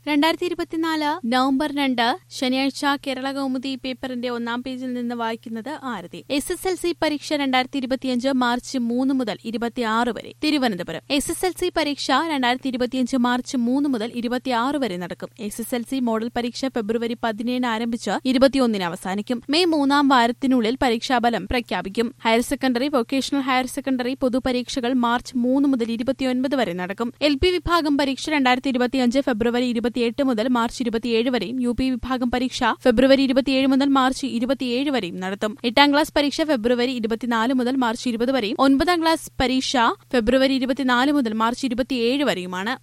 2024 November 2 ശനിയാഴ്ച കേരള കൗമുദി പേപ്പറിന്റെ ഒന്നാം പേജിൽ നിന്ന് വായിക്കുന്നത് ആരതി. SSLC പരീക്ഷ 2025 മാർച്ച് 3 മുതൽ 26 വരെ. തിരുവനന്തപുരം SSLC പരീക്ഷ 2025 മാർച്ച് 3 മുതൽ 26 വരെ നടക്കും. SSLC മോഡൽ പരീക്ഷ ഫെബ്രുവരി 17 ആരംഭിച്ച് 21 അവസാനിക്കും. മെയ് 3 വാരത്തിനുള്ളിൽ പരീക്ഷാഫലം പ്രഖ്യാപിക്കും. Higher secondary, vocational higher secondary പൊതുപരീക്ഷകൾ മാർച്ച് 3 മുതൽ 29 വരെ നടക്കും. LP വിഭാഗം പരീക്ഷ 2025 ഫെബ്രുവരി 28 മുതൽ മാർച്ച് 27 വരെയും UP വിഭാഗം പരീക്ഷ ഫെബ്രുവരി 27 മുതൽ മാർച്ച് 27 വരെയും നടത്തും. 8ാം ക്ലാസ് പരീക്ഷ ഫെബ്രുവരി 24 മുതൽ മാർച്ച് 20 വരെയും 9ാം ക്ലാസ് പരീക്ഷ ഫെബ്രുവരി 24 മുതൽ മാർച്ച് 27 വരെയുമാണ്.